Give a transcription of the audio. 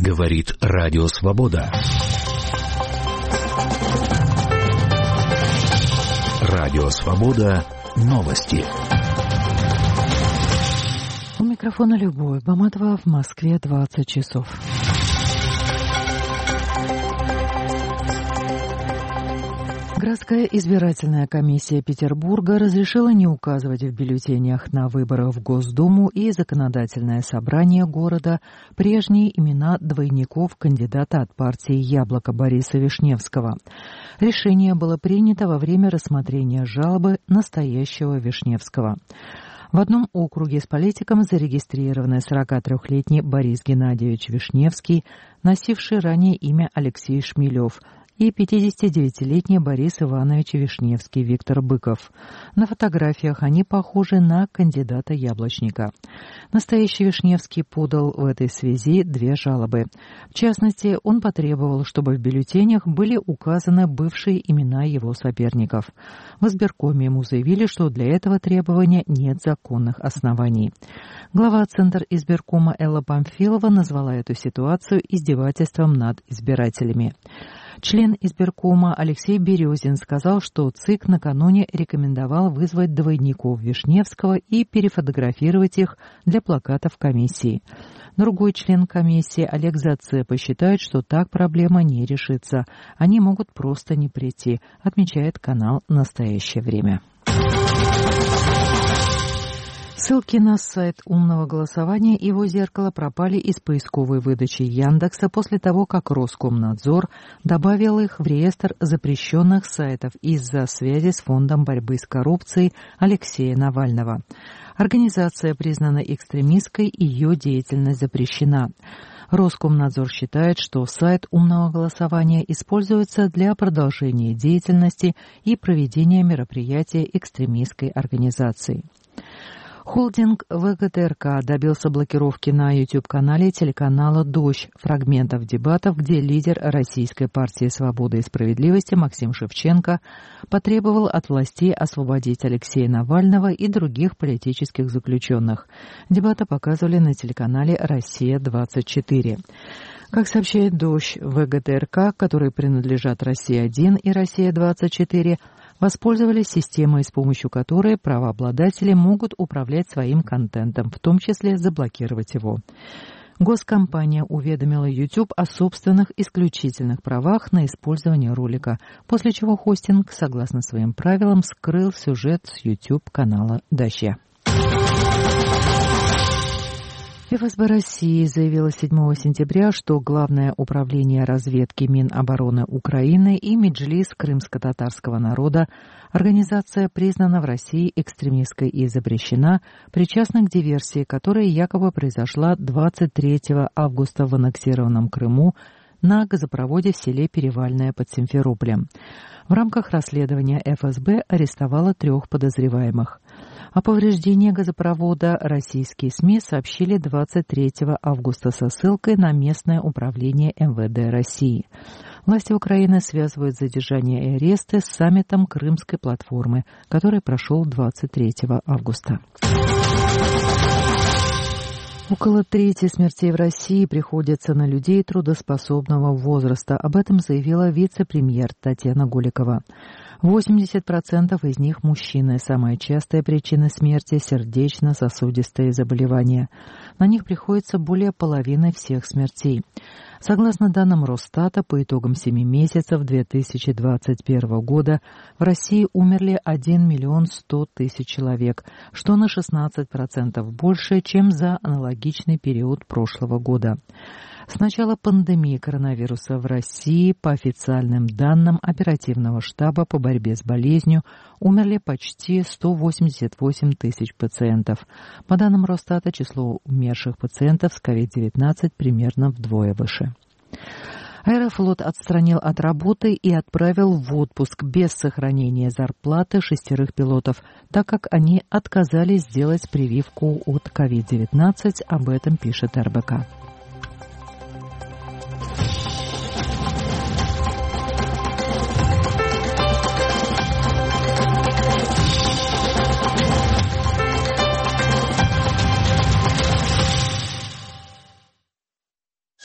Говорит Радио Свобода. Радио Свобода. Новости. У микрофона Любовь Баматова, в Москве 20 часов. Городская избирательная комиссия Петербурга разрешила не указывать в бюллетенях на выборах в Госдуму и Законодательное собрание города прежние имена двойников кандидата от партии «Яблоко» Бориса Вишневского. Решение было принято во время рассмотрения жалобы настоящего Вишневского. В одном округе с политиком зарегистрирован 43-летний Борис Геннадьевич Вишневский, носивший ранее имя Алексей Шмелев, и 59-летний Борис Иванович Вишневский Виктор Быков. На фотографиях они похожи на кандидата-яблочника. Настоящий Вишневский подал в этой связи 2 жалобы. В частности, он потребовал, чтобы в бюллетенях были указаны бывшие имена его соперников. В избиркоме ему заявили, что для этого требования нет законных оснований. Глава Центра избиркома Элла Памфилова назвала эту ситуацию издевательством над избирателями. Член избиркома Алексей Березин сказал, что ЦИК накануне рекомендовал вызвать двойников Вишневского и перефотографировать их для плакатов комиссии. Другой член комиссии Олег Зацепа считает, что так проблема не решится. Они могут просто не прийти, отмечает канал «Настоящее время». Ссылки на сайт умного голосования и его зеркало пропали из поисковой выдачи Яндекса после того, как Роскомнадзор добавил их в реестр запрещенных сайтов из-за связи с Фондом борьбы с коррупцией Алексея Навального. Организация признана экстремистской, и ее деятельность запрещена. Роскомнадзор считает, что сайт умного голосования используется для продолжения деятельности и проведения мероприятий экстремистской организации. Холдинг ВГТРК добился блокировки на YouTube-канале телеканала «Дождь» фрагментов дебатов, где лидер Российской партии «Свободы и справедливости» Максим Шевченко потребовал от властей освободить Алексея Навального и других политических заключенных. Дебаты показывали на телеканале «Россия-24». Как сообщает «Дождь», ВГТРК, которые принадлежат «Россия-1» и «Россия-24», воспользовались системой, с помощью которой правообладатели могут управлять своим контентом, в том числе заблокировать его. Госкомпания уведомила YouTube о собственных исключительных правах на использование ролика, после чего хостинг, согласно своим правилам, скрыл сюжет с YouTube-канала «Дождя». ФСБ России заявила 7 сентября, что Главное управление разведки Минобороны Украины и Меджлис крымско-татарского народа, организация, признана в России экстремистской и запрещена, причастна к диверсии, которая якобы произошла 23 августа в аннексированном Крыму на газопроводе в селе Перевальное под Симферополем. В рамках расследования ФСБ арестовала 3 подозреваемых. О повреждении газопровода российские СМИ сообщили 23 августа со ссылкой на местное управление МВД России. Власти Украины связывают задержание и аресты с саммитом Крымской платформы, который прошел 23 августа. Около трети смертей в России приходится на людей трудоспособного возраста. Об этом заявила вице-премьер Татьяна Голикова. 80% из них мужчины. Самая частая причина смерти – сердечно-сосудистые заболевания. На них приходится более половины всех смертей. Согласно данным Росстата, по итогам 7 месяцев 2021 года в России умерли 1 100 000 человек, что на 16% больше, чем за аналогичный период прошлого года. С начала пандемии коронавируса в России, по официальным данным оперативного штаба по борьбе с болезнью, умерли почти 188 000 пациентов. По данным Росстата, число умерших пациентов с COVID-19 примерно вдвое выше. Аэрофлот отстранил от работы и отправил в отпуск без сохранения зарплаты 6 пилотов, так как они отказались сделать прививку от COVID-19, об этом пишет РБК.